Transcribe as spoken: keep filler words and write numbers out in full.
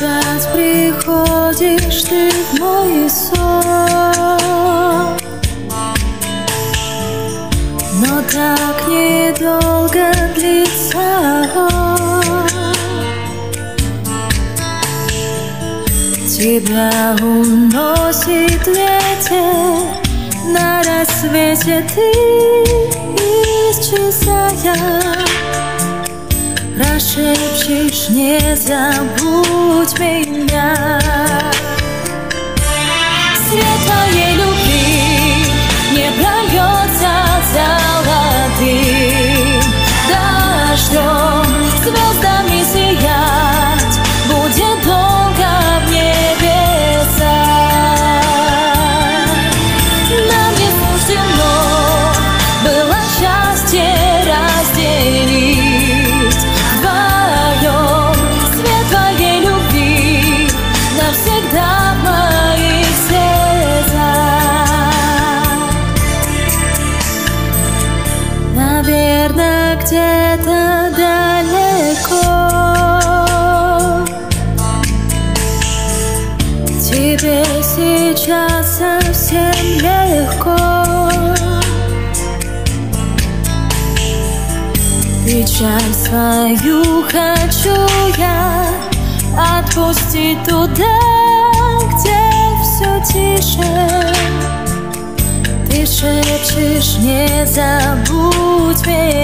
Сейчас приходишь ты в мой сон, но так недолго длится он. Тебя уносит ветер, на рассвете ты исчезая. Прошепчешь: не забудь меня. Свет твоей любви не прольется золотым дождем, звездами сиять будет долго в небесах. Нам не суждено было счастье разделить вдвоем. Свет твоей любви навсегда в моих сердцах. Наверное, где-то далеко тебе сейчас совсем легко. Печаль свою хочу я отпустить туда, где все тише. Ты шепчешь: не забудь меня.